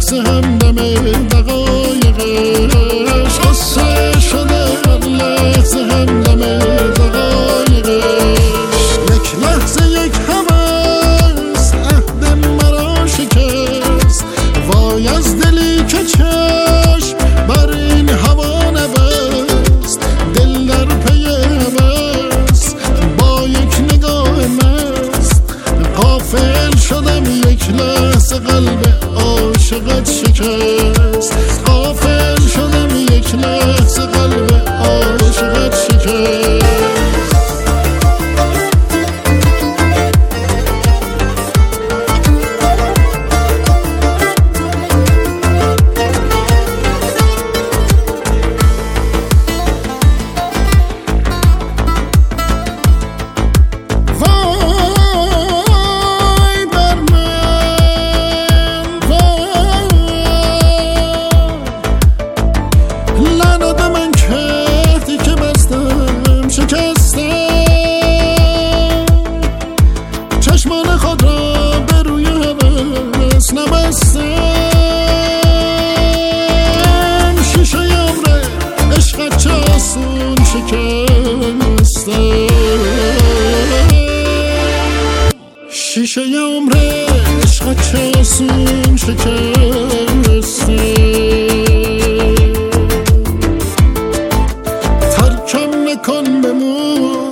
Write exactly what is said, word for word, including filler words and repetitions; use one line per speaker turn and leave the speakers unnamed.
لحظه همدم دقایقش، قصه شده هر لحظه همدم دقایقش. یک لحظه یک هوس عهد مرا شکست، وای از دلی که چشم بر این هوا نبست. دل در پی هوس با یک نگاه مست، غافل شدم یک لحظه قلب عاشقت شکست. غافل شدم یک لحظه قلب عاشقت شکست. چشمان خود را به روی هوس نبستم، شیشه عمر عشقت چه آسون شکستم. شیشه عمر عشقت چه آسون شکستم. ترکم نکن بمون